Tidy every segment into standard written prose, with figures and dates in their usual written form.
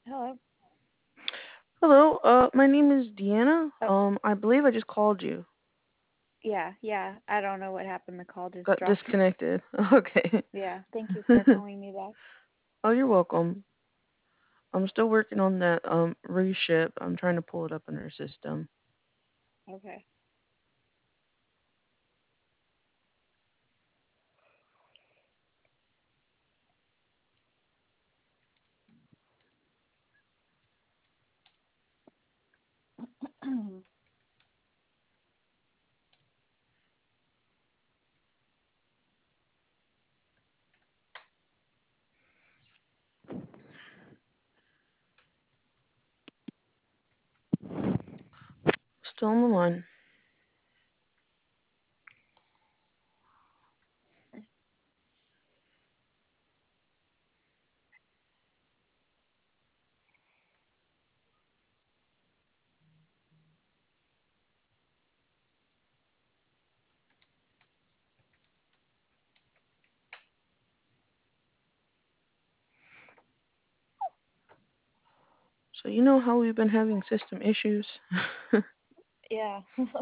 Hello. Hello, my name is Deanna. Oh, I believe I just called you. yeah, yeah. I don't know what happened. The call just Got dropped. disconnected. Okay. Yeah. Thank you for calling me back. Oh, you're welcome. I'm still working on that reship. I'm trying to pull it up in our system. Okay. Still on the line. So you know how we've been having system issues? Yeah.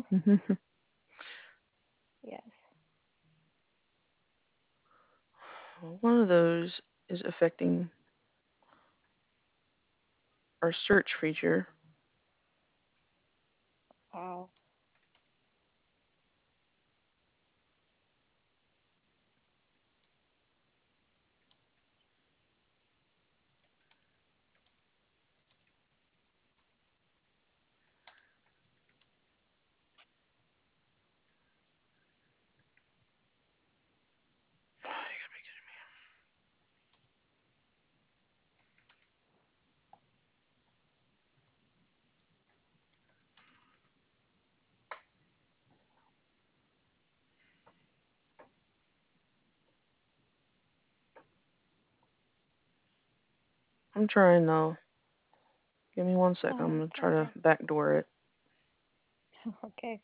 Yes. One of those is affecting our search feature. Wow. I'm trying though. Give me one sec. I'm Oh, gonna it's try to okay. backdoor it. Okay.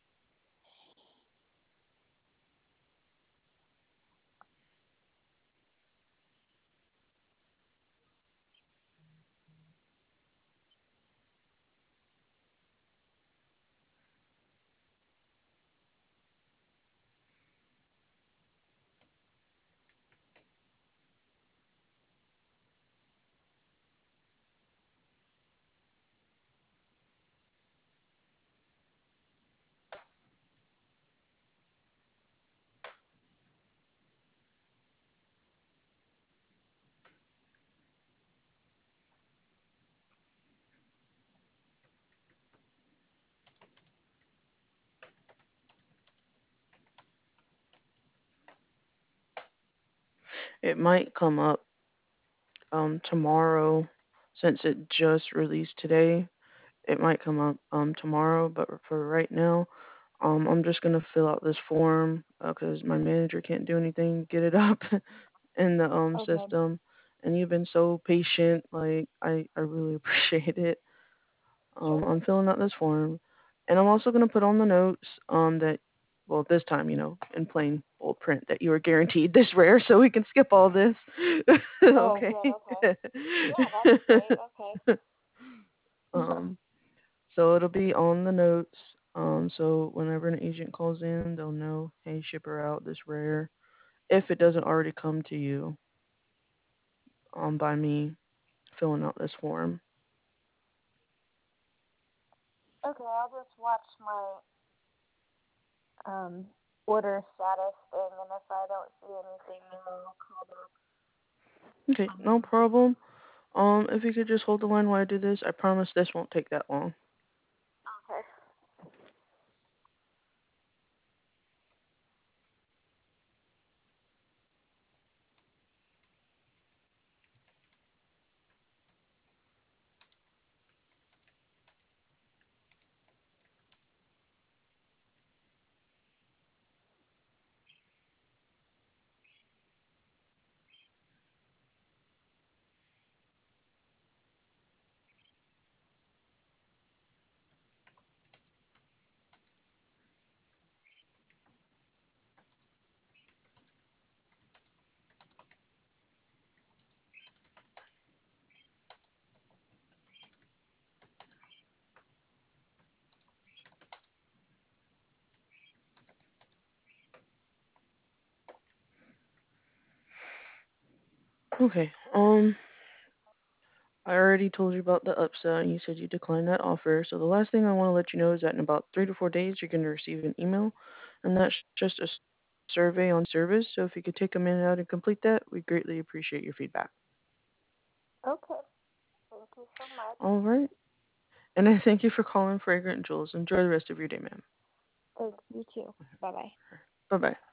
It might come up tomorrow since it just released today. It might come up tomorrow, but for right now, I'm just gonna fill out this form because my manager can't do anything. Get it up in the Okay. system, and you've been so patient. Like I really appreciate it. Sure. I'm filling out this form, and I'm also gonna put on the notes that well this time in plain bold print that you are guaranteed this rare, so we can skip all this. Oh, Okay. good. Okay. Yeah, that's great. Okay. um, So it'll be on the notes. So whenever an agent calls in, they'll know, hey, ship her out this rare. If it doesn't already come to you, by me filling out this form. Okay, I'll just watch my um order status thing, and if I don't see anything, then I'll call back. Okay, no problem. If you could just hold the line while I do this, I promise this won't take that long. Okay. Okay. I already told you about the upsell, and you said you declined that offer. So the last thing I want to let you know is that in about 3 to 4 days, you're going to receive an email, and that's just a survey on service. So if you could take a minute out and complete that, we greatly appreciate your feedback. Okay. Thank you so much. All right. And I thank you for calling Fragrant Jewels. Enjoy the rest of your day, ma'am. Thanks. You too. Bye bye. Bye bye.